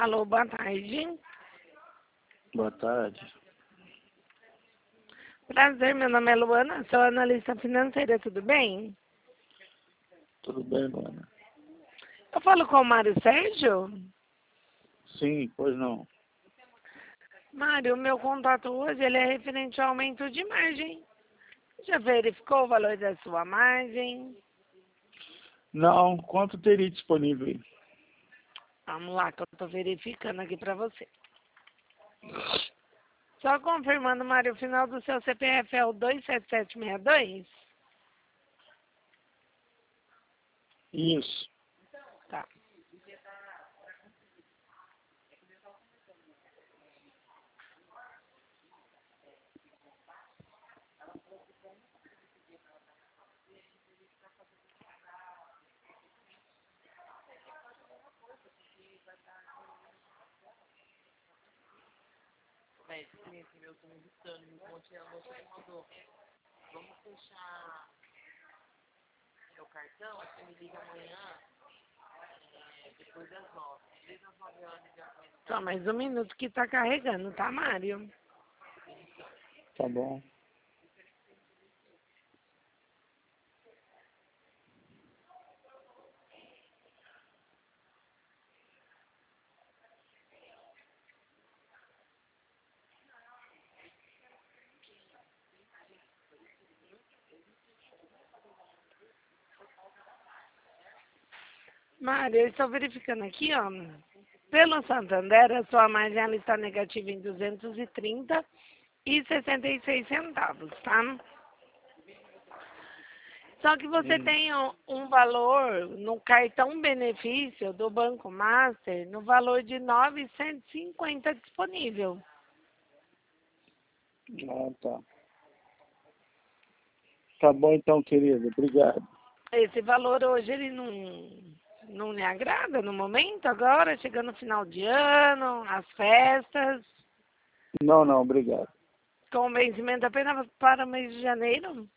Alô, boa tarde. Boa tarde. Prazer, meu nome é Luana, sou analista financeira, tudo bem? Tudo bem, Luana? Eu falo com o Mário Sérgio? Sim, pois não. Mário, o meu contato hoje ele é referente ao aumento de margem. Já verificou o valor da sua margem? Não, quanto teria disponível aí? Vamos lá, que eu estou verificando aqui para você. Só confirmando, Mário, o final do seu CPF é o 27762? Isso. Tá. Esse cliente meu tá me irritando, me contei a moça que mandou. Vamos fechar meu cartão, você me liga amanhã, depois das 9. Desde as 9 horas ligar com ele. Só mais um minuto que tá carregando, tá, Mário? Tá bom. Mário, eu estou verificando aqui, ó. Pelo Santander, a sua margem ela está negativa em 230,66 centavos, tá? Só que você tem um valor no cartão benefício do Banco Master no valor de 950 disponível. Ah, tá. Tá bom então, querido. Obrigado. Esse valor hoje ele não lhe agrada no momento agora, chegando no final de ano, as festas, Não, obrigado. com vencimento apenas para o mês de janeiro?